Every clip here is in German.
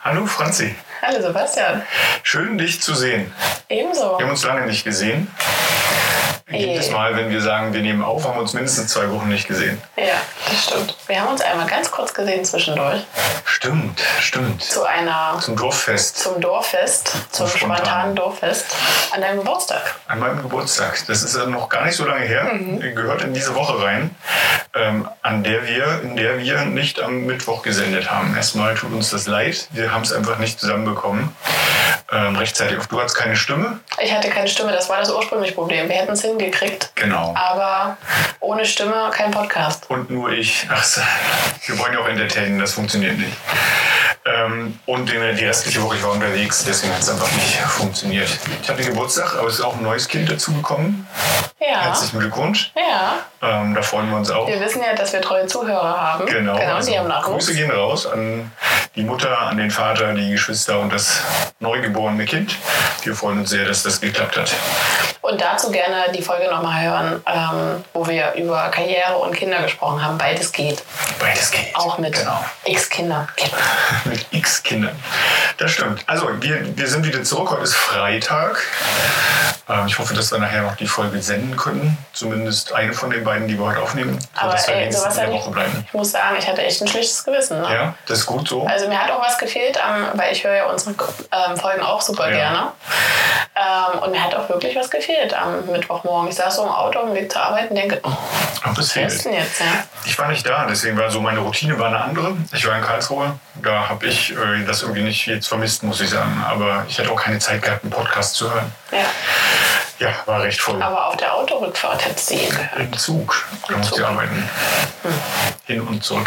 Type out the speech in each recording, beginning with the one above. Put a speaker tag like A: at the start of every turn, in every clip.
A: Hallo Franzi.
B: Hallo Sebastian.
A: Schön, dich zu sehen.
B: Ebenso.
A: Wir haben uns lange nicht gesehen. Jedes Mal, wenn wir sagen, wir nehmen auf, haben wir uns mindestens 2 Wochen nicht gesehen.
B: Ja, das stimmt. Wir haben uns einmal ganz kurz gesehen zwischendurch.
A: Stimmt.
B: Zum
A: Dorffest.
B: Zum spontanen Dorffest an deinem Geburtstag.
A: An meinem Geburtstag. Das ist noch gar nicht so lange her. Gehört in diese Woche rein, in der wir nicht am Mittwoch gesendet haben. Erstmal tut uns das leid. Wir haben es einfach nicht zusammenbekommen. Rechtzeitig. Du hattest keine Stimme?
B: Ich hatte keine Stimme, das war das ursprüngliche Problem. Wir hätten es hingekriegt.
A: Genau.
B: Aber ohne Stimme kein Podcast.
A: Und nur ich. Wir wollen ja auch entertainen, das funktioniert nicht. Und die restliche Woche, ich war unterwegs, deswegen hat es einfach nicht funktioniert. Ich hatte Geburtstag, aber es ist auch ein neues Kind dazugekommen.
B: Ja.
A: Herzlichen Glückwunsch.
B: Ja.
A: Da freuen wir uns auch.
B: Wir wissen ja, dass wir treue Zuhörer haben.
A: Genau
B: also die haben Nachwuchs.
A: Grüße gehen raus an die Mutter, an den Vater, die Geschwister und das neugeborene Kind. Wir freuen uns sehr, dass das geklappt hat.
B: Und dazu gerne die Folge nochmal hören, wo wir über Karriere und Kinder gesprochen haben. Beides geht. Auch mit X-Kindern.
A: Mit X-Kindern. Das stimmt. Also, wir sind wieder zurück. Heute ist Freitag. Ich hoffe, dass wir nachher noch die Folge senden können. Zumindest eine von den beiden, die wir heute aufnehmen.
B: Aber
A: wir
B: Sebastian,
A: in der Woche bleiben.
B: Ich muss sagen, ich hatte echt ein schlechtes Gewissen. Ne?
A: Ja, das ist gut so.
B: Also mir hat auch was gefehlt, weil ich höre ja unsere Folgen auch super gerne. Und mir hat auch wirklich was gefehlt am Mittwochmorgen. Ich saß so im Auto auf dem Weg zur Arbeit und denke,
A: was ist
B: denn jetzt? Ja?
A: Ich war nicht da, deswegen war so meine Routine war eine andere. Ich war in Karlsruhe, da habe ich das irgendwie nicht jetzt vermisst, muss ich sagen. Aber ich hatte auch keine Zeit gehabt, einen Podcast zu hören. Ja, war recht voll.
B: Aber auf der Autorückfahrt hättest du ihn gehört.
A: Im Zug, da musste ich arbeiten. Hin und zurück.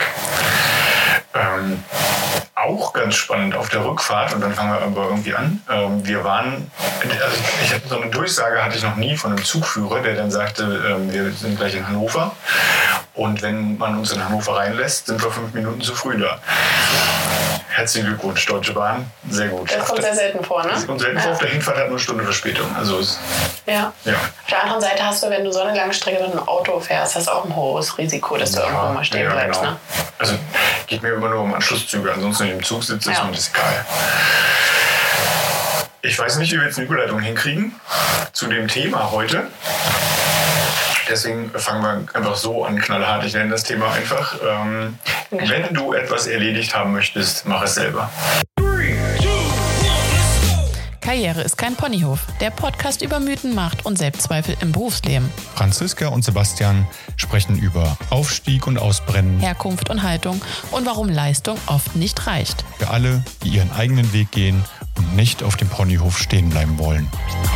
A: Auch ganz spannend auf der Rückfahrt, und dann fangen wir aber irgendwie an. Ich hatte so eine Durchsage hatte ich noch nie von einem Zugführer, der dann sagte, wir sind gleich in Hannover. Und wenn man uns in Hannover reinlässt, sind wir 5 Minuten zu früh da. Herzlichen Glückwunsch, Deutsche Bahn. Sehr gut.
B: Das kommt sehr selten vor, ne?
A: Das kommt selten vor. Auf der Hinfahrt hat nur eine Stunde Verspätung. Also
B: ja. Auf der anderen Seite hast du, wenn du so eine lange Strecke mit einem Auto fährst, hast du auch ein hohes Risiko, dass du irgendwo mal stehen bleibst.
A: Genau.
B: Ne?
A: Also geht mir immer nur um Anschlusszüge. Ansonsten, wenn ich im Zug sitze, ist mir das egal. Ich weiß nicht, wie wir jetzt eine Überleitung hinkriegen zu dem Thema heute. Deswegen fangen wir einfach so an, knallhart. Ich nenne das Thema einfach. Wenn du etwas erledigt haben möchtest, mach es selber.
C: Karriere ist kein Ponyhof. Der Podcast über Mythen, Macht und Selbstzweifel im Berufsleben.
D: Franziska und Sebastian sprechen über Aufstieg und Ausbrennen,
C: Herkunft und Haltung und warum Leistung oft nicht reicht.
D: Für alle, die ihren eigenen Weg gehen und nicht auf dem Ponyhof stehen bleiben wollen.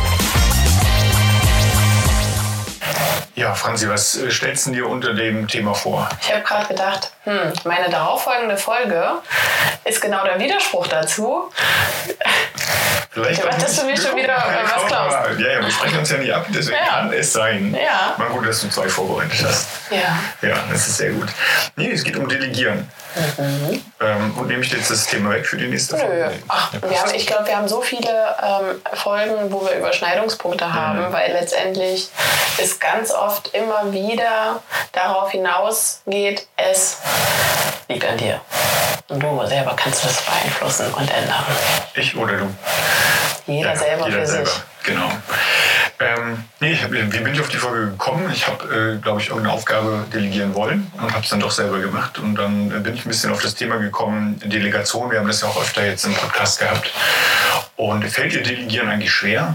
A: Ja, Franzi, was stellst du dir unter dem Thema vor?
B: Ich habe gerade gedacht, meine darauffolgende Folge ist genau der Widerspruch dazu.
A: Vielleicht
B: dass du mir schon wieder was klaust.
A: Ja, wir sprechen uns ja nicht ab, deswegen kann es sein.
B: Ja.
A: Mal gut, dass du 2 vorbereitet hast. Ja, das ist sehr gut. Nee, es geht um Delegieren. Und nehme ich jetzt das Thema weg für die nächste Folge?
B: Ich glaube, wir haben so viele Folgen, wo wir Überschneidungspunkte haben, weil letztendlich es ganz oft immer wieder darauf hinausgeht, es liegt an dir. Und du selber kannst das beeinflussen und ändern.
A: Ich oder du?
B: Jeder selber für sich.
A: Genau. Wie bin ich auf die Folge gekommen? Ich habe, glaube ich, irgendeine Aufgabe delegieren wollen und habe es dann doch selber gemacht. Und dann bin ich ein bisschen auf das Thema gekommen, Delegation. Wir haben das ja auch öfter jetzt im Podcast gehabt. Und fällt dir Delegieren eigentlich schwer?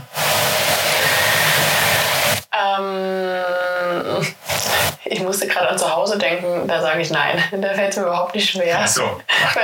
B: Ich musste gerade an zu Hause denken, da sage ich nein. Da fällt es mir überhaupt nicht schwer.
A: Ach so.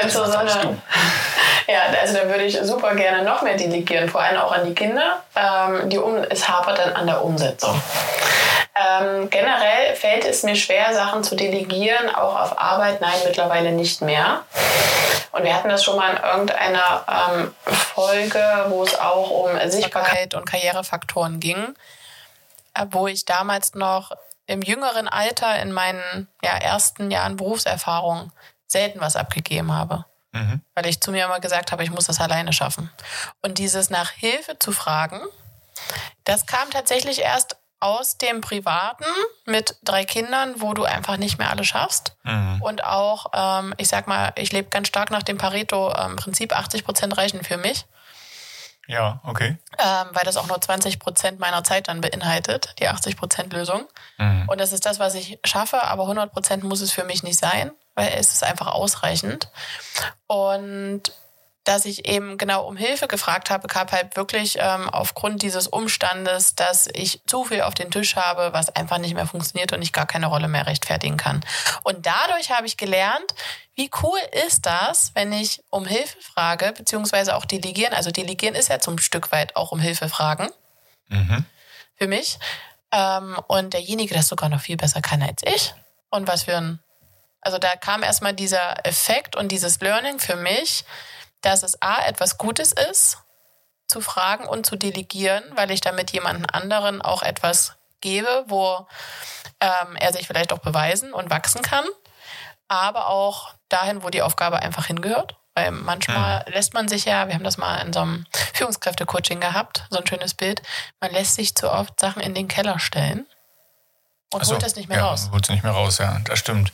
B: Ja, also da würde ich super gerne noch mehr delegieren, vor allem auch an die Kinder. Es hapert dann an der Umsetzung. Generell fällt es mir schwer, Sachen zu delegieren, auch auf Arbeit. Nein, mittlerweile nicht mehr. Und wir hatten das schon mal in irgendeiner Folge, wo es auch um Sichtbarkeit und Karrierefaktoren ging, wo ich damals noch im jüngeren Alter in meinen ersten Jahren Berufserfahrung selten was abgegeben habe. Weil ich zu mir immer gesagt habe, ich muss das alleine schaffen. Und dieses nach Hilfe zu fragen, das kam tatsächlich erst aus dem Privaten mit 3 Kindern, wo du einfach nicht mehr alles schaffst. Und auch, ich sag mal, ich lebe ganz stark nach dem Pareto-Prinzip, 80% reichen für mich.
A: Ja, okay.
B: Weil das auch nur 20% meiner Zeit dann beinhaltet, die 80% Lösung. Und das ist das, was ich schaffe, aber 100% muss es für mich nicht sein, weil es ist einfach ausreichend. Und dass ich eben genau um Hilfe gefragt habe, gab halt wirklich aufgrund dieses Umstandes, dass ich zu viel auf den Tisch habe, was einfach nicht mehr funktioniert und ich gar keine Rolle mehr rechtfertigen kann. Und dadurch habe ich gelernt, wie cool ist das, wenn ich um Hilfe frage, beziehungsweise auch delegieren. Also delegieren ist ja zum Stück weit auch um Hilfe fragen. Für mich. Und derjenige das sogar noch viel besser kann als ich. Und was für ein... Also da kam erstmal dieser Effekt und dieses Learning für mich, dass es etwas Gutes ist, zu fragen und zu delegieren, weil ich damit jemanden anderen auch etwas gebe, wo er sich vielleicht auch beweisen und wachsen kann, aber auch dahin, wo die Aufgabe einfach hingehört. Weil manchmal lässt man sich ja, wir haben das mal in so einem Führungskräfte-Coaching gehabt, so ein schönes Bild, man lässt sich zu oft Sachen in den Keller stellen und holt das nicht mehr raus.
A: Holt es nicht mehr raus, ja, das stimmt.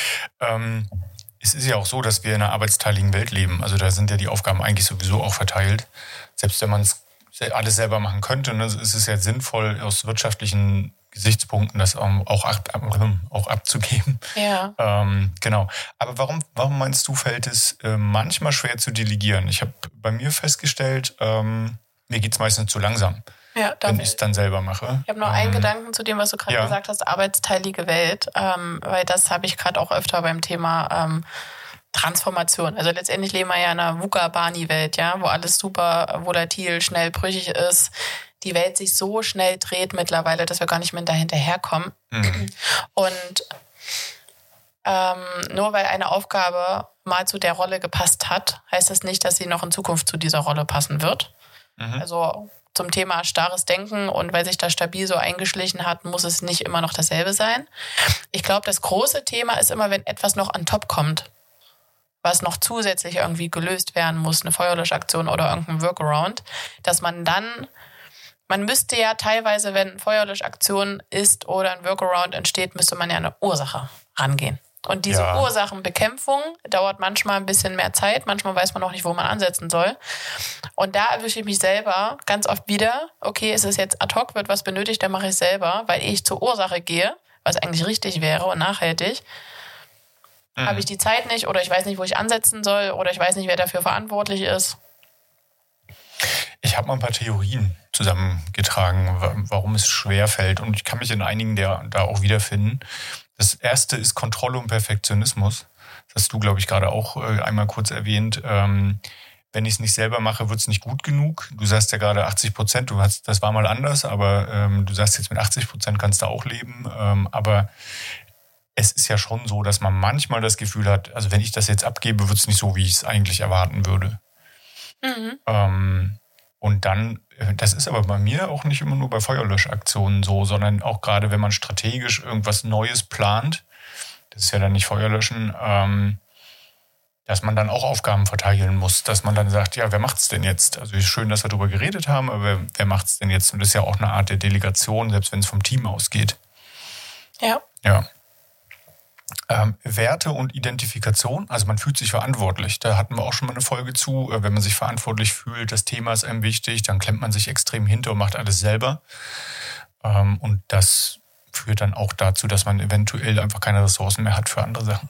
A: Es ist ja auch so, dass wir in einer arbeitsteiligen Welt leben. Also da sind ja die Aufgaben eigentlich sowieso auch verteilt. Selbst wenn man es alles selber machen könnte, ne, ist es ja sinnvoll, aus wirtschaftlichen Gesichtspunkten das auch abzugeben.
B: Ja.
A: Genau. Aber warum meinst du, fällt es manchmal schwer zu delegieren? Ich habe bei mir festgestellt, mir geht es meistens zu langsam.
B: Ja,
A: wenn ich es dann selber mache.
B: Ich habe noch einen Gedanken zu dem, was du gerade gesagt hast, arbeitsteilige Welt, weil das habe ich gerade auch öfter beim Thema Transformation. Also letztendlich leben wir ja in einer VUCA-Barney-Welt, ja, wo alles super volatil, schnell brüchig ist, die Welt sich so schnell dreht mittlerweile, dass wir gar nicht mehr dahinterherkommen. Und nur weil eine Aufgabe mal zu der Rolle gepasst hat, heißt das nicht, dass sie noch in Zukunft zu dieser Rolle passen wird. Also zum Thema starres Denken und weil sich das stabil so eingeschlichen hat, muss es nicht immer noch dasselbe sein. Ich glaube, das große Thema ist immer, wenn etwas noch on top kommt, was noch zusätzlich irgendwie gelöst werden muss, eine Feuerlöschaktion oder irgendein Workaround, dass man müsste ja teilweise, wenn eine Feuerlöschaktion ist oder ein Workaround entsteht, müsste man ja eine Ursache rangehen. Und diese Ursachenbekämpfung dauert manchmal ein bisschen mehr Zeit. Manchmal weiß man auch nicht, wo man ansetzen soll. Und da erwische ich mich selber ganz oft wieder. Okay, es ist jetzt ad hoc, wird was benötigt, dann mache ich es selber, weil ich zur Ursache gehe, was eigentlich richtig wäre und nachhaltig. Habe ich die Zeit nicht oder ich weiß nicht, wo ich ansetzen soll oder ich weiß nicht, wer dafür verantwortlich ist.
A: Ich habe mal ein paar Theorien zusammengetragen, warum es schwerfällt. Und ich kann mich in einigen da auch wiederfinden. Das erste ist Kontrolle und Perfektionismus. Das hast du, glaube ich, gerade auch einmal kurz erwähnt. Wenn ich es nicht selber mache, wird es nicht gut genug. Du sagst ja gerade 80%, das war mal anders, aber du sagst jetzt mit 80% kannst du auch leben. Aber es ist ja schon so, dass man manchmal das Gefühl hat, also wenn ich das jetzt abgebe, wird es nicht so, wie ich es eigentlich erwarten würde. Und dann, das ist aber bei mir auch nicht immer nur bei Feuerlöschaktionen so, sondern auch gerade, wenn man strategisch irgendwas Neues plant, das ist ja dann nicht Feuerlöschen, dass man dann auch Aufgaben verteilen muss, dass man dann sagt, ja, wer macht's denn jetzt? Also ist schön, dass wir darüber geredet haben, aber wer macht's denn jetzt? Und das ist ja auch eine Art der Delegation, selbst wenn es vom Team ausgeht.
B: Ja.
A: Werte und Identifikation, also man fühlt sich verantwortlich. Da hatten wir auch schon mal eine Folge zu. Wenn man sich verantwortlich fühlt, das Thema ist einem wichtig, dann klemmt man sich extrem hinter und macht alles selber. Und das führt dann auch dazu, dass man eventuell einfach keine Ressourcen mehr hat für andere Sachen.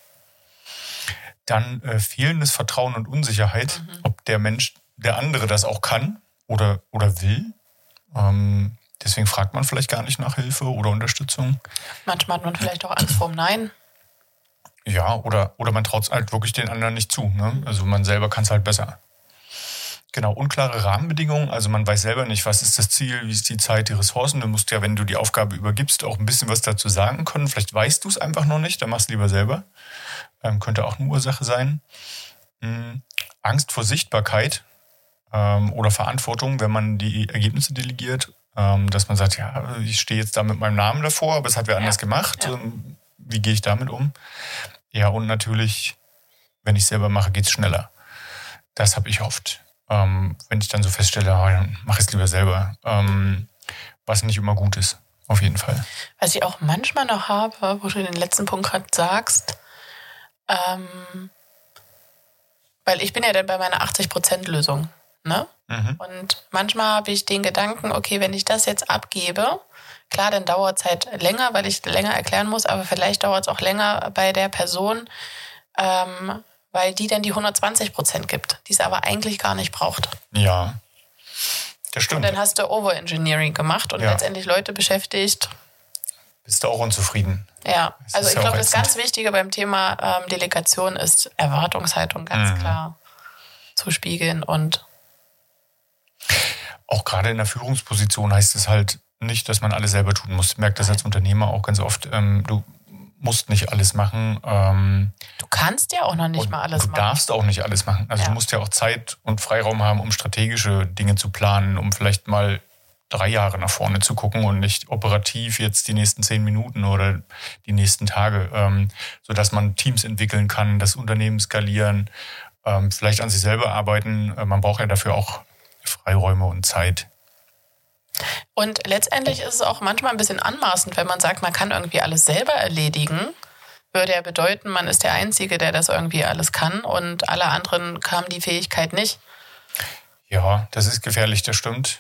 A: Dann fehlendes Vertrauen und Unsicherheit, ob der Mensch, der andere das auch kann oder will. Deswegen fragt man vielleicht gar nicht nach Hilfe oder Unterstützung.
B: Manchmal hat man vielleicht auch Angst vorm Nein.
A: Ja, oder man traut es halt wirklich den anderen nicht zu. Ne? Also man selber kann es halt besser. Genau, unklare Rahmenbedingungen. Also man weiß selber nicht, was ist das Ziel, wie ist die Zeit, die Ressourcen. Du musst ja, wenn du die Aufgabe übergibst, auch ein bisschen was dazu sagen können. Vielleicht weißt du es einfach noch nicht, dann machst du lieber selber. Könnte auch eine Ursache sein. Angst vor Sichtbarkeit oder Verantwortung, wenn man die Ergebnisse delegiert. Dass man sagt, ja, ich stehe jetzt da mit meinem Namen davor, aber es hat wer anders gemacht. Ja. Wie gehe ich damit um? Ja, und natürlich, wenn ich es selber mache, geht es schneller. Das habe ich oft. Wenn ich dann so feststelle, dann mache ich es lieber selber. Was nicht immer gut ist. auf jeden Fall.
B: Was ich auch manchmal noch habe, wo du den letzten Punkt gerade sagst, weil ich bin ja dann bei meiner 80%-Lösung, ne? Und manchmal habe ich den Gedanken, okay, wenn ich das jetzt abgebe, klar, dann dauert es halt länger, weil ich länger erklären muss, aber vielleicht dauert es auch länger bei der Person, weil die dann die 120% gibt, die es aber eigentlich gar nicht braucht.
A: Ja, das stimmt.
B: Und dann hast du Overengineering gemacht und letztendlich Leute beschäftigt.
A: Bist du auch unzufrieden?
B: Ja, also ich glaube, das ganz Wichtige beim Thema Delegation ist Erwartungshaltung ganz klar zu spiegeln und
A: auch gerade in der Führungsposition heißt es halt nicht, dass man alles selber tun muss. Ich merke das als Unternehmer auch ganz oft. Du musst nicht alles machen.
B: Du kannst ja auch noch nicht mal alles machen.
A: Du darfst auch nicht alles machen. Also du musst ja auch Zeit und Freiraum haben, um strategische Dinge zu planen, um vielleicht mal 3 Jahre nach vorne zu gucken und nicht operativ jetzt die nächsten 10 Minuten oder die nächsten Tage, sodass man Teams entwickeln kann, das Unternehmen skalieren, vielleicht an sich selber arbeiten. Man braucht ja dafür auch Freiräume und Zeit.
B: Und letztendlich ist es auch manchmal ein bisschen anmaßend, wenn man sagt, man kann irgendwie alles selber erledigen. Würde ja bedeuten, man ist der Einzige, der das irgendwie alles kann und alle anderen haben die Fähigkeit nicht.
A: Ja, das ist gefährlich, das stimmt.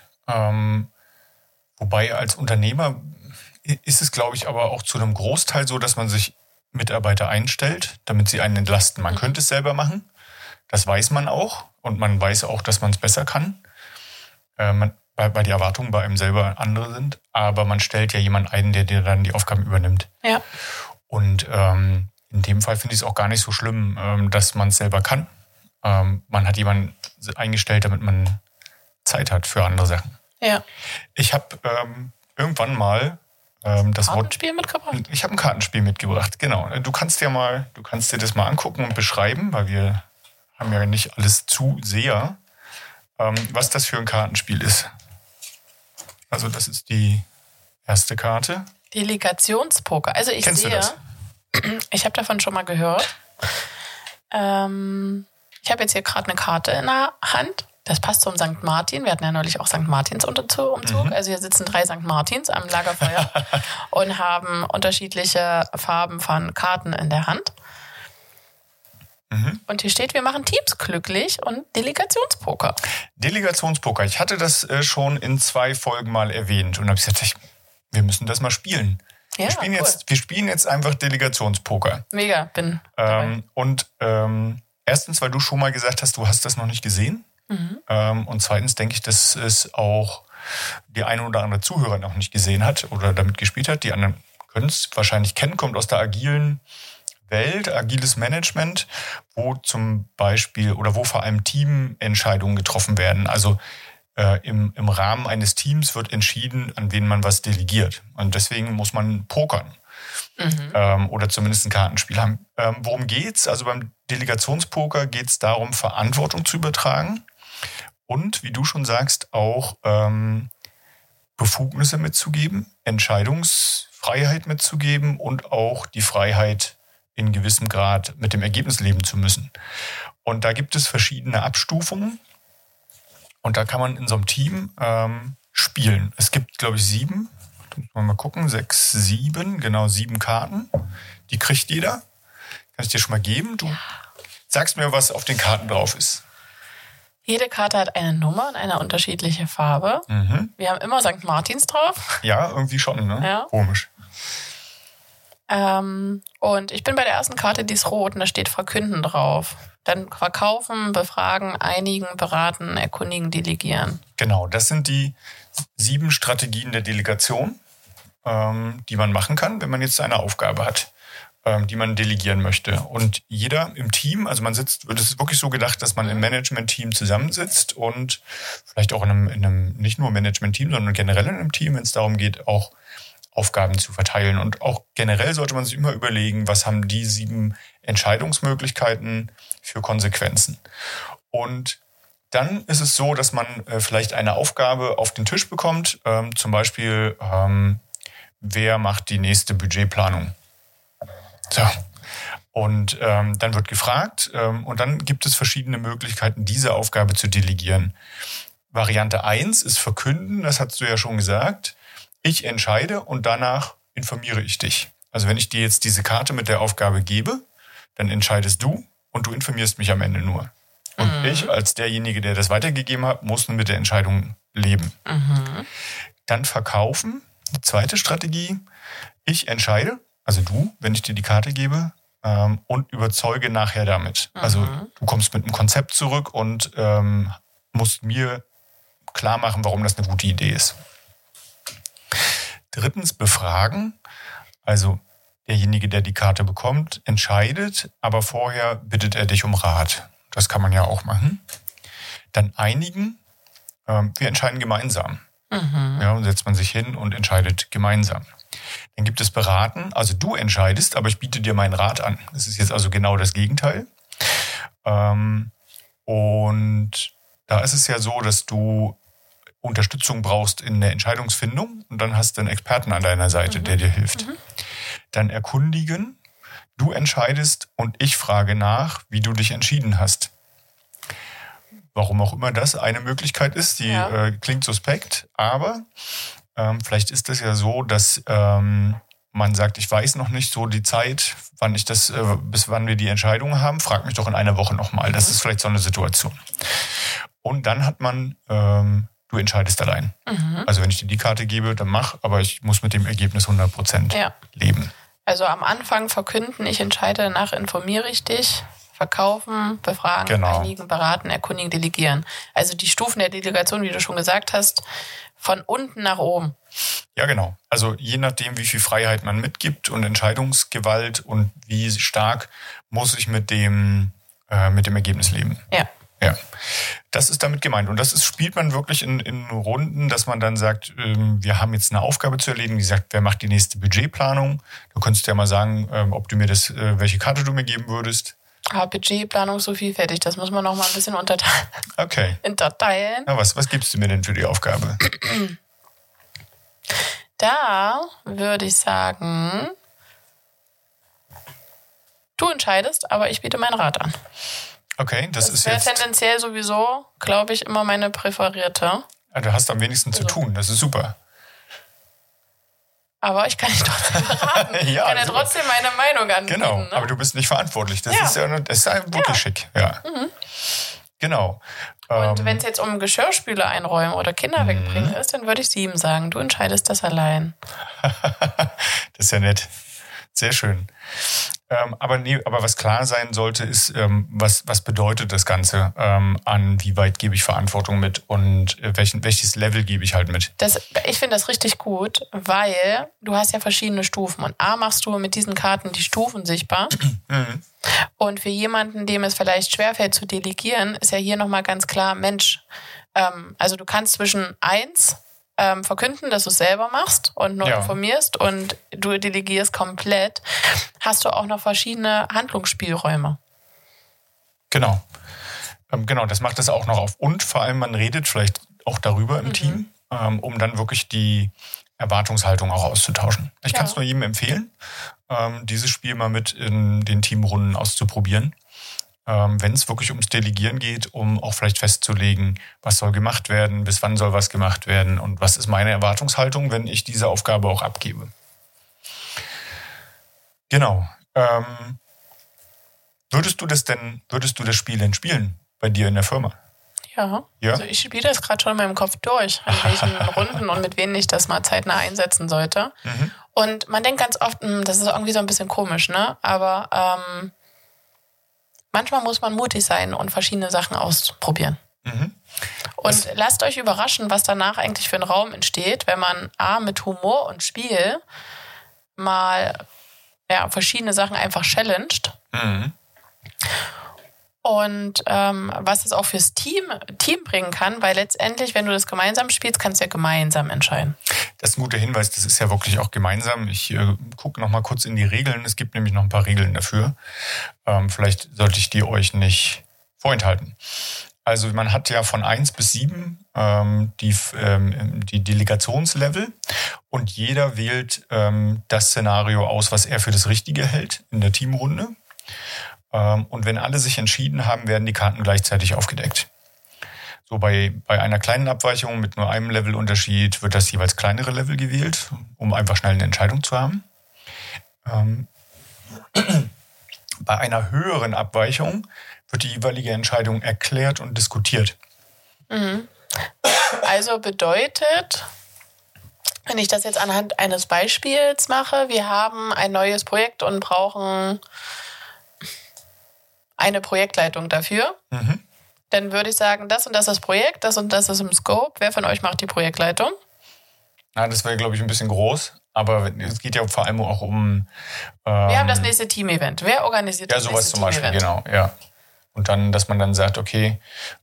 A: Wobei als Unternehmer ist es, glaube ich, aber auch zu einem Großteil so, dass man sich Mitarbeiter einstellt, damit sie einen entlasten. Man könnte es selber machen, das weiß man auch und man weiß auch, dass man es besser kann. Weil die Erwartungen bei einem selber andere sind, aber man stellt ja jemanden ein, der dir dann die Aufgaben übernimmt.
B: Ja.
A: Und in dem Fall finde ich es auch gar nicht so schlimm, dass man es selber kann. Man hat jemanden eingestellt, damit man Zeit hat für andere Sachen.
B: Ja.
A: Ich habe irgendwann mal das
B: Kartenspiel mitgebracht?
A: Ich habe ein Kartenspiel mitgebracht, genau. Du kannst dir das mal angucken und beschreiben, weil wir haben ja nicht alles zu sehr, was das für ein Kartenspiel ist. Also das ist die erste Karte.
B: Delegationspoker. Also ich
A: Kennst
B: sehe,
A: du das?
B: Ich habe davon schon mal gehört. Ich habe jetzt hier gerade eine Karte in der Hand. Das passt zum St. Martin. Wir hatten ja neulich auch St. Martins Umzug. Also hier sitzen 3 St. Martins am Lagerfeuer und haben unterschiedliche Farben von Karten in der Hand. Und hier steht, wir machen Teams glücklich und Delegationspoker.
A: Delegationspoker. Ich hatte das schon in 2 Folgen mal erwähnt und habe gesagt, wir müssen das mal spielen.
B: Ja,
A: wir spielen jetzt einfach Delegationspoker.
B: Mega, bin dabei.
A: Erstens, weil du schon mal gesagt hast, du hast das noch nicht gesehen. Und zweitens denke ich, dass es auch die eine oder andere Zuhörer noch nicht gesehen hat oder damit gespielt hat. Die anderen können es wahrscheinlich kennen, kommt aus der agilen Welt, agiles Management, wo zum Beispiel oder wo vor allem Teamentscheidungen getroffen werden. Also im Rahmen eines Teams wird entschieden, an wen man was delegiert. Und deswegen muss man pokern. Oder zumindest ein Kartenspiel haben. Worum geht's? Also beim Delegationspoker geht es darum, Verantwortung zu übertragen und, wie du schon sagst, auch Befugnisse mitzugeben, Entscheidungsfreiheit mitzugeben und auch die Freiheit, in gewissem Grad mit dem Ergebnis leben zu müssen. Und da gibt es verschiedene Abstufungen und da kann man in so einem Team spielen. Es gibt, glaube ich, 7, mal gucken, 6, 7, genau 7 Karten. Die kriegt jeder. Kann ich dir schon mal geben. Du sagst mir, was auf den Karten drauf ist.
B: Jede Karte hat eine Nummer und eine unterschiedliche Farbe. Wir haben immer St. Martins drauf.
A: Ja, irgendwie schon, ne?
B: Ja.
A: Komisch.
B: Und ich bin bei der ersten Karte, die ist rot und da steht Verkünden drauf. Dann verkaufen, befragen, einigen, beraten, erkundigen, delegieren.
A: Genau, das sind die 7 Strategien der Delegation, die man machen kann, wenn man jetzt eine Aufgabe hat, die man delegieren möchte. Und jeder im Team, also das ist wirklich so gedacht, dass man im Management-Team zusammensitzt und vielleicht auch in einem nicht nur Management-Team, sondern generell in einem Team, wenn es darum geht, auch Aufgaben zu verteilen. Und auch generell sollte man sich immer überlegen, was haben die 7 Entscheidungsmöglichkeiten für Konsequenzen. Und dann ist es so, dass man vielleicht eine Aufgabe auf den Tisch bekommt, zum Beispiel, wer macht die nächste Budgetplanung? So. Und dann wird gefragt und dann gibt es verschiedene Möglichkeiten, diese Aufgabe zu delegieren. Variante 1 ist verkünden, das hast du ja schon gesagt. ich entscheide und danach informiere ich dich. Also wenn ich dir jetzt diese Karte mit der Aufgabe gebe, dann entscheidest du und du informierst mich am Ende nur. Und ich als derjenige, der das weitergegeben hat, muss nun mit der Entscheidung leben. Dann verkaufen, die zweite Strategie. Ich entscheide, also du, wenn ich dir die Karte gebe, und überzeuge nachher damit. Also du kommst mit einem Konzept zurück und musst mir klar machen, warum das eine gute Idee ist. Drittens, befragen. Also derjenige, der die Karte bekommt, entscheidet, aber vorher bittet er dich um Rat. Das kann man ja auch machen. Dann einigen. Wir entscheiden gemeinsam. Ja, und setzt man sich hin und entscheidet gemeinsam. Dann gibt es Beraten. Also du entscheidest, aber ich biete dir meinen Rat an. Das ist jetzt also genau das Gegenteil. Und da ist es ja so, dass du Unterstützung brauchst in der Entscheidungsfindung und dann hast du einen Experten an deiner Seite, der dir hilft. Dann erkundigen. Du entscheidest und ich frage nach, wie du dich entschieden hast. Warum auch immer das eine Möglichkeit ist, die klingt suspekt, aber vielleicht ist das ja so, dass man sagt, ich weiß noch nicht so die Zeit, wann ich das, bis wann wir die Entscheidung haben, frag mich doch in einer Woche nochmal. Das ist vielleicht so eine Situation. Und dann hat man, du entscheidest allein. Also wenn ich dir die Karte gebe, dann mach, aber ich muss mit dem Ergebnis 100% leben.
B: Also am Anfang verkünden, ich entscheide, danach informiere ich dich. Verkaufen, befragen, einigen, beraten, erkundigen, delegieren. Also die Stufen der Delegation, wie du schon gesagt hast, von unten nach oben.
A: Ja, genau. Also je nachdem, wie viel Freiheit man mitgibt und Entscheidungsgewalt und wie stark muss ich mit dem Ergebnis leben. Ja. Das ist damit gemeint. Und das spielt man wirklich in Runden, dass man dann sagt, wir haben jetzt eine Aufgabe zu erledigen. Die sagt, wer macht die nächste Budgetplanung? Du könntest ja mal sagen, ob du mir welche Karte du mir geben würdest.
B: Budgetplanung so vielfältig, das muss man noch mal ein bisschen unterteilen.
A: Okay.
B: Unterteilen.
A: Na, was gibst du mir denn für die Aufgabe?
B: Da würde ich sagen, du entscheidest, aber ich biete meinen Rat an.
A: Okay, das ist jetzt...
B: tendenziell sowieso, glaube ich, immer meine präferierte.
A: Ja, du hast am wenigsten zu tun, das ist super.
B: Aber ich kann dich trotzdem beraten. Ich kann ja trotzdem meine Meinung anbieten.
A: Genau,
B: ne?
A: aber du bist nicht verantwortlich. Das ist ja wirklich schick. Ja. Genau.
B: Und wenn es jetzt um Geschirrspüler einräumen oder Kinder wegbringen ist, dann würde ich 7 sagen. Du entscheidest das allein.
A: Das ist ja nett. Sehr schön. Aber was klar sein sollte, ist, was bedeutet das Ganze? An wie weit gebe ich Verantwortung mit und welches Level gebe ich halt mit?
B: Ich finde das richtig gut, weil du hast ja verschiedene Stufen. Und A, machst du mit diesen Karten die Stufen sichtbar. Und für jemanden, dem es vielleicht schwerfällt zu delegieren, ist ja hier nochmal ganz klar, Mensch, also du kannst zwischen 1 verkünden, dass du es selber machst und nur informierst und du delegierst komplett, hast du auch noch verschiedene Handlungsspielräume.
A: Genau. Genau, das macht es auch noch auf. Und vor allem, man redet vielleicht auch darüber im Team, um dann wirklich die Erwartungshaltung auch auszutauschen. Ich kann es nur jedem empfehlen, dieses Spiel mal mit in den Teamrunden auszuprobieren. Wenn es wirklich ums Delegieren geht, um auch vielleicht festzulegen, was soll gemacht werden, bis wann soll was gemacht werden und was ist meine Erwartungshaltung, wenn ich diese Aufgabe auch abgebe. Genau. Würdest du das Spiel denn spielen bei dir in der Firma?
B: Ja. Also ich spiele das gerade schon in meinem Kopf durch, an welchen Runden und mit wem ich das mal zeitnah einsetzen sollte. Und man denkt ganz oft, das ist irgendwie so ein bisschen komisch, ne? Aber manchmal muss man mutig sein und verschiedene Sachen ausprobieren. Und lasst euch überraschen, was danach eigentlich für ein Raum entsteht, wenn man mit Humor und Spiel mal verschiedene Sachen einfach challenged. Und was es auch fürs Team bringen kann, weil letztendlich, wenn du das gemeinsam spielst, kannst du ja gemeinsam entscheiden.
A: Das ist ein guter Hinweis, das ist ja wirklich auch gemeinsam. Ich gucke noch mal kurz in die Regeln. Es gibt nämlich noch ein paar Regeln dafür. Vielleicht sollte ich die euch nicht vorenthalten. Also man hat ja von 1 bis 7 die Delegationslevel und jeder wählt das Szenario aus, was er für das Richtige hält in der Teamrunde. Und wenn alle sich entschieden haben, werden die Karten gleichzeitig aufgedeckt. So bei einer kleinen Abweichung mit nur einem Levelunterschied wird das jeweils kleinere Level gewählt, um einfach schnell eine Entscheidung zu haben. Bei einer höheren Abweichung wird die jeweilige Entscheidung erklärt und diskutiert.
B: Also bedeutet, wenn ich das jetzt anhand eines Beispiels mache, wir haben ein neues Projekt und brauchen eine Projektleitung dafür, dann würde ich sagen, das und das ist das Projekt, das und das ist im Scope. Wer von euch macht die Projektleitung?
A: Na, das wäre, glaube ich, ein bisschen groß, aber es geht ja vor allem auch um...
B: wir haben das nächste Team-Event. Wer organisiert das nächste
A: Team-Event? Ja, sowas zum Beispiel,
B: Team-Event?
A: genau, ja. Und dann, dass man dann sagt, okay,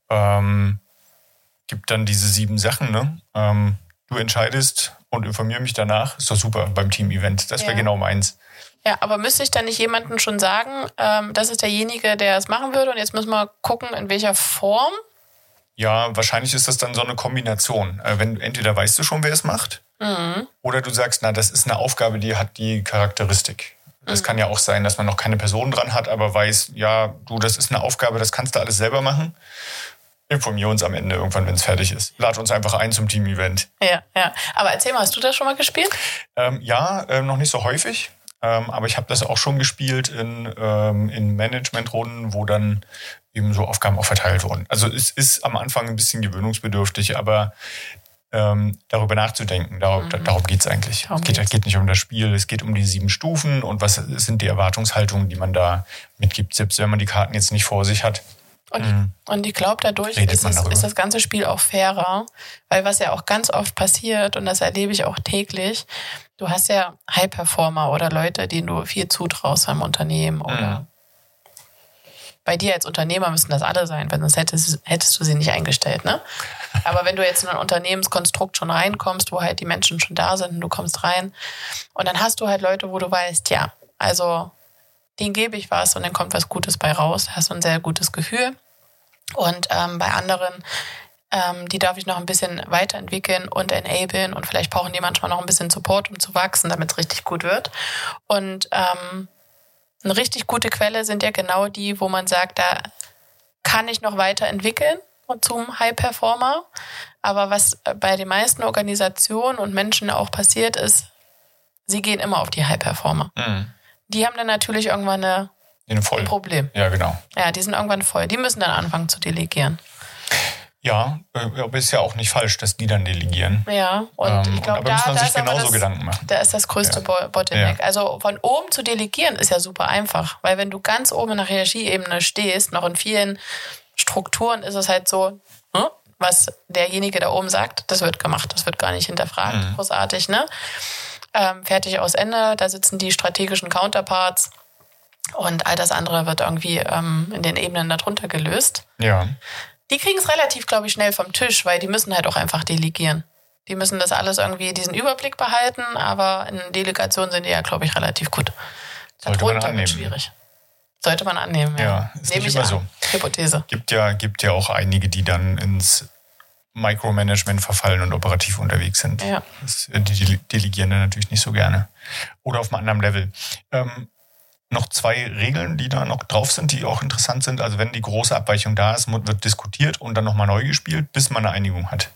A: gibt dann diese 7 Sachen, ne? Du entscheidest und informiere mich danach. Ist doch super beim Team-Event. Das wäre genau meins.
B: Ja, aber müsste ich dann nicht jemandem schon sagen, das ist derjenige, der es machen würde und jetzt müssen wir gucken, in welcher Form?
A: Ja, wahrscheinlich ist das dann so eine Kombination. Wenn entweder weißt du schon, wer es macht, oder du sagst, na, das ist eine Aufgabe, die hat die Charakteristik. Das kann ja auch sein, dass man noch keine Person dran hat, aber weiß, ja, du, das ist eine Aufgabe, das kannst du alles selber machen. Informier uns am Ende irgendwann, wenn es fertig ist. Lad uns einfach ein zum Team-Event.
B: Ja. Aber erzähl mal, hast du das schon mal gespielt?
A: Noch nicht so häufig. Aber ich habe das auch schon gespielt in Managementrunden, wo dann eben so Aufgaben auch verteilt wurden. Also es ist am Anfang ein bisschen gewöhnungsbedürftig, aber darüber nachzudenken, darum geht es eigentlich. Es geht nicht um das Spiel, es geht um die 7 Stufen und was sind die Erwartungshaltungen, die man da mitgibt, selbst wenn man die Karten jetzt nicht vor sich hat.
B: Und ich glaube, dadurch ist das ganze Spiel auch fairer, weil was ja auch ganz oft passiert, und das erlebe ich auch täglich, du hast ja High-Performer oder Leute, denen du viel zutraust beim Unternehmen oder bei dir als Unternehmer müssen das alle sein, weil sonst hättest du sie nicht eingestellt, ne? Aber wenn du jetzt in ein Unternehmenskonstrukt schon reinkommst, wo halt die Menschen schon da sind und du kommst rein und dann hast du halt Leute, wo du weißt, ja, also denen gebe ich was und dann kommt was Gutes bei raus, da hast du ein sehr gutes Gefühl. Und bei anderen, die darf ich noch ein bisschen weiterentwickeln und enablen und vielleicht brauchen die manchmal noch ein bisschen Support, um zu wachsen, damit es richtig gut wird. Und eine richtig gute Quelle sind ja genau die, wo man sagt, da kann ich noch weiterentwickeln zum High-Performer. Aber was bei den meisten Organisationen und Menschen auch passiert ist, sie gehen immer auf die High-Performer. Die haben dann natürlich irgendwann ein Problem.
A: Ja, genau.
B: Ja, die sind irgendwann voll. Die müssen dann anfangen zu delegieren.
A: Ja, aber ist ja auch nicht falsch, dass die dann delegieren.
B: Ja, und ich glaube,
A: da muss man sich genauso Gedanken machen.
B: Da ist das größte Bottleneck. Ja. Also von oben zu delegieren ist ja super einfach, weil wenn du ganz oben in der Hierarchieebene stehst, noch in vielen Strukturen ist es halt so, was derjenige da oben sagt, das wird gemacht, das wird gar nicht hinterfragt, großartig, ne? Fertig aus Ende, da sitzen die strategischen Counterparts und all das andere wird irgendwie in den Ebenen darunter gelöst.
A: Ja.
B: Die kriegen es relativ, glaube ich, schnell vom Tisch, weil die müssen halt auch einfach delegieren. Die müssen das alles irgendwie, diesen Überblick behalten, aber in Delegation sind die ja, glaube ich, relativ gut.
A: Sollte man annehmen.
B: Wird schwierig. Sollte man annehmen, ja.
A: Ja, ist nicht immer so.
B: Hypothese.
A: Gibt ja auch einige, die dann ins Micromanagement verfallen und operativ unterwegs sind.
B: Ja.
A: Die delegieren dann natürlich nicht so gerne. Oder auf einem anderen Level. Noch 2 Regeln, die da noch drauf sind, die auch interessant sind. Also wenn die große Abweichung da ist, wird diskutiert und dann nochmal neu gespielt, bis man eine Einigung hat.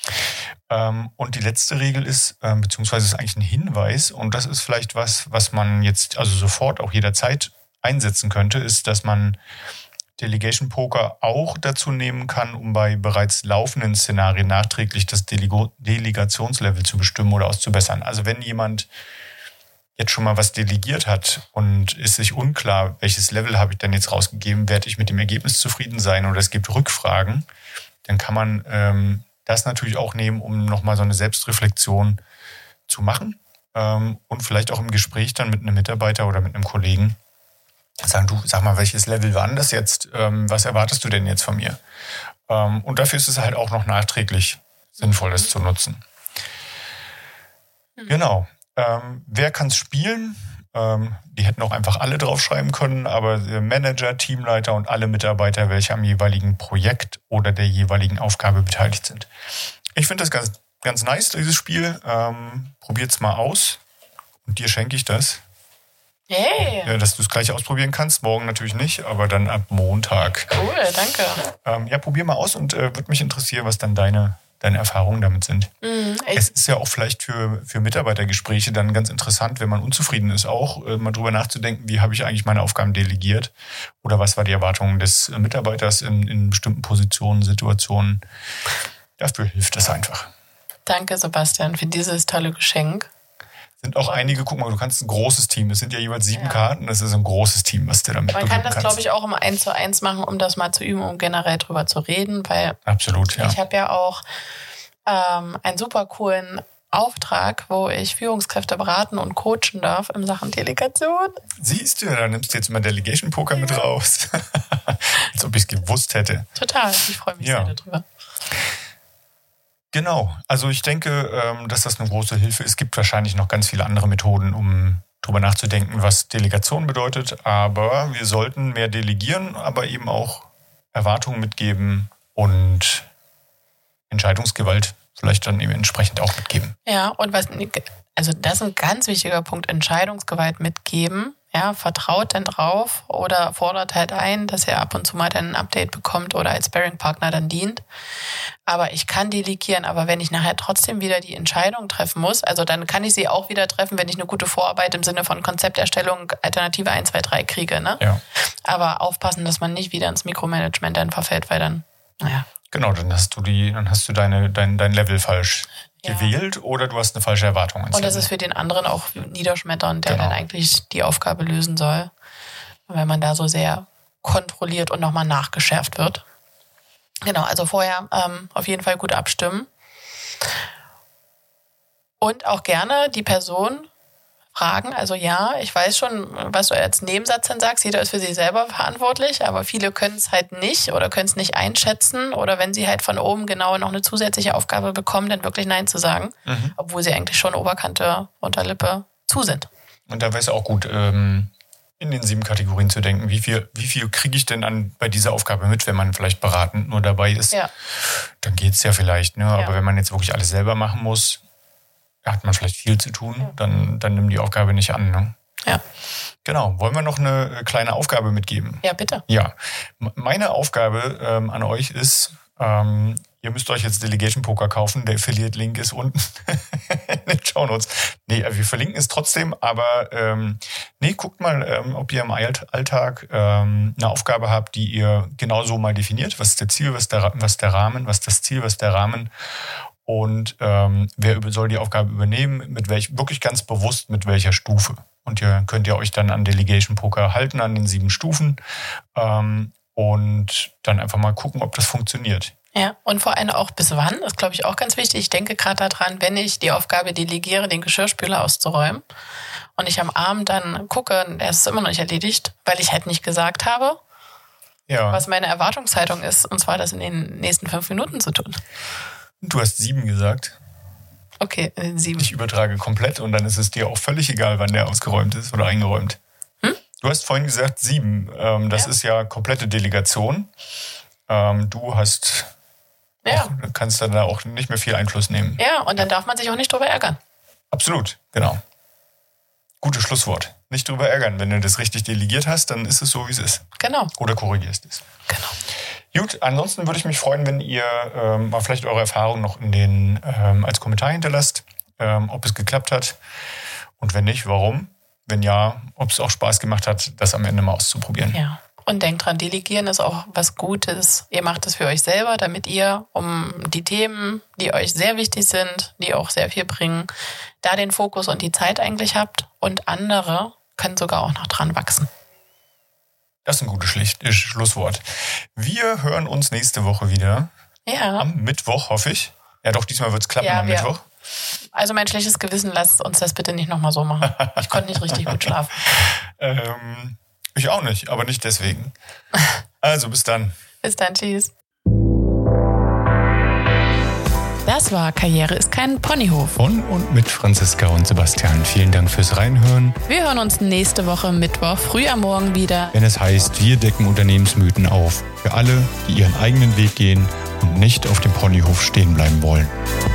A: Und die letzte Regel ist, beziehungsweise ist eigentlich ein Hinweis, und das ist vielleicht was man jetzt also sofort auch jederzeit einsetzen könnte, ist, dass man Delegation Poker auch dazu nehmen kann, um bei bereits laufenden Szenarien nachträglich das Delegationslevel zu bestimmen oder auszubessern. Also wenn jemand jetzt schon mal was delegiert hat und ist sich unklar, welches Level habe ich denn jetzt rausgegeben, werde ich mit dem Ergebnis zufrieden sein oder es gibt Rückfragen, dann kann man das natürlich auch nehmen, um nochmal so eine Selbstreflexion zu machen und vielleicht auch im Gespräch dann mit einem Mitarbeiter oder mit einem Kollegen sagen, du, sag mal, welches Level war denn das jetzt? Was erwartest du denn jetzt von mir? Und dafür ist es halt auch noch nachträglich sinnvoll, das zu nutzen. Genau. Wer kann es spielen? Die hätten auch einfach alle draufschreiben können, aber der Manager, Teamleiter und alle Mitarbeiter, welche am jeweiligen Projekt oder der jeweiligen Aufgabe beteiligt sind. Ich finde das ganz, ganz nice, dieses Spiel. Probiert's mal aus. Und dir schenke ich das.
B: Hey.
A: Ja, dass du es gleich ausprobieren kannst. Morgen natürlich nicht, aber dann ab Montag.
B: Cool, danke.
A: Ja, probier mal aus und würde mich interessieren, was dann deine Erfahrungen damit sind. Es ist ja auch vielleicht für Mitarbeitergespräche dann ganz interessant, wenn man unzufrieden ist, auch mal drüber nachzudenken, wie habe ich eigentlich meine Aufgaben delegiert oder was war die Erwartung des Mitarbeiters in bestimmten Positionen, Situationen. Dafür hilft das einfach.
B: Danke, Sebastian, für dieses tolle Geschenk.
A: Sind auch einige, guck mal, du kannst ein großes Team, es sind ja jeweils 7 Karten, das ist ein großes Team, was du damit
B: Man kann das, glaube ich, auch im 1:1 machen, um das mal zu üben, um generell drüber zu reden, weil
A: absolut, ja.
B: Ich habe ja auch einen super coolen Auftrag, wo ich Führungskräfte beraten und coachen darf in Sachen Delegation.
A: Siehst du, da nimmst du jetzt mal Delegation Poker mit raus. Als ob ich es gewusst hätte.
B: Total, ich freue mich sehr darüber.
A: Genau, also ich denke, dass das eine große Hilfe ist. Es gibt wahrscheinlich noch ganz viele andere Methoden, um darüber nachzudenken, was Delegation bedeutet. Aber wir sollten mehr delegieren, aber eben auch Erwartungen mitgeben und Entscheidungsgewalt vielleicht dann eben entsprechend auch mitgeben.
B: Ja, und das ist ein ganz wichtiger Punkt, Entscheidungsgewalt mitgeben. Ja, vertraut dann drauf oder fordert halt ein, dass er ab und zu mal dann ein Update bekommt oder als Sparring-Partner dann dient. Aber ich kann delegieren, aber wenn ich nachher trotzdem wieder die Entscheidung treffen muss, also dann kann ich sie auch wieder treffen, wenn ich eine gute Vorarbeit im Sinne von Konzepterstellung, Alternative 1, 2, 3 kriege. Ne?
A: Ja.
B: Aber aufpassen, dass man nicht wieder ins Mikromanagement dann verfällt, weil dann, naja.
A: Genau, dann hast du dein Level falsch gewählt oder du hast eine falsche Erwartung.
B: Und das ist für den anderen auch niederschmetternd, der dann eigentlich die Aufgabe lösen soll. Wenn man da so sehr kontrolliert und nochmal nachgeschärft wird. Genau, also vorher auf jeden Fall gut abstimmen. Und auch gerne die Person fragen. Also ja, ich weiß schon, was du als Nebensatz dann sagst. Jeder ist für sich selber verantwortlich, aber viele können es halt nicht oder können es nicht einschätzen. Oder wenn sie halt von oben genau noch eine zusätzliche Aufgabe bekommen, dann wirklich Nein zu sagen. Obwohl sie eigentlich schon Oberkante, Unterlippe zu sind.
A: Und da wäre es auch gut, in den 7 Kategorien zu denken. Wie viel kriege ich denn bei dieser Aufgabe mit, wenn man vielleicht beratend nur dabei ist? Ja. Dann geht es ja vielleicht. Ne? Aber wenn man jetzt wirklich alles selber machen muss, hat man vielleicht viel zu tun, dann nimm die Aufgabe nicht an. Ne?
B: Ja.
A: Genau. Wollen wir noch eine kleine Aufgabe mitgeben?
B: Ja, bitte.
A: Ja. Meine Aufgabe an euch ist, ihr müsst euch jetzt Delegation Poker kaufen. Der Affiliate-Link ist unten in den Shownotes. Nee, wir verlinken es trotzdem, aber guckt mal, ob ihr im Alltag eine Aufgabe habt, die ihr genauso mal definiert. Was ist der Ziel, was ist der Rahmen, was ist das Ziel, was ist der Rahmen? Und wer soll die Aufgabe übernehmen, wirklich ganz bewusst mit welcher Stufe. Und ihr könnt euch dann an Delegation Poker halten, an den 7 Stufen und dann einfach mal gucken, ob das funktioniert.
B: Ja, und vor allem auch bis wann, das ist, glaube ich, auch ganz wichtig. Ich denke gerade daran, wenn ich die Aufgabe delegiere, den Geschirrspüler auszuräumen und ich am Abend dann gucke, er ist immer noch nicht erledigt, weil ich halt nicht gesagt habe, was meine Erwartungshaltung ist, und zwar das in den nächsten 5 Minuten zu tun.
A: Du hast 7 gesagt.
B: Okay, 7.
A: Ich übertrage komplett und dann ist es dir auch völlig egal, wann der ausgeräumt ist oder eingeräumt. Du hast vorhin gesagt 7. Das ist ja komplette Delegation. Du hast kannst dann da auch nicht mehr viel Einfluss nehmen.
B: Ja, und dann darf man sich auch nicht drüber ärgern.
A: Absolut, genau. Gutes Schlusswort. Nicht drüber ärgern. Wenn du das richtig delegiert hast, dann ist es so, wie es ist.
B: Genau.
A: Oder korrigierst es.
B: Genau.
A: Gut, ansonsten würde ich mich freuen, wenn ihr mal vielleicht eure Erfahrungen noch als Kommentar hinterlasst, ob es geklappt hat und wenn nicht, warum. Wenn ja, ob es auch Spaß gemacht hat, das am Ende mal auszuprobieren.
B: Ja, und denkt dran, delegieren ist auch was Gutes. Ihr macht es für euch selber, damit ihr um die Themen, die euch sehr wichtig sind, die auch sehr viel bringen, da den Fokus und die Zeit eigentlich habt und andere können sogar auch noch dran wachsen.
A: Das ist ein gutes Schlusswort. Wir hören uns nächste Woche wieder.
B: Ja.
A: Am Mittwoch, hoffe ich. Ja, doch, diesmal wird es klappen am Mittwoch.
B: Also mein schlechtes Gewissen, lasst uns das bitte nicht nochmal so machen. Ich konnte nicht richtig gut schlafen.
A: Ich auch nicht, aber nicht deswegen. Also, bis dann.
B: Bis dann, tschüss.
C: Das war Karriere ist kein Ponyhof.
A: Von und mit Franziska und Sebastian. Vielen Dank fürs Reinhören.
C: Wir hören uns nächste Woche Mittwoch früh am Morgen wieder.
D: Wenn es heißt, wir decken Unternehmensmythen auf. Für alle, die ihren eigenen Weg gehen und nicht auf dem Ponyhof stehen bleiben wollen.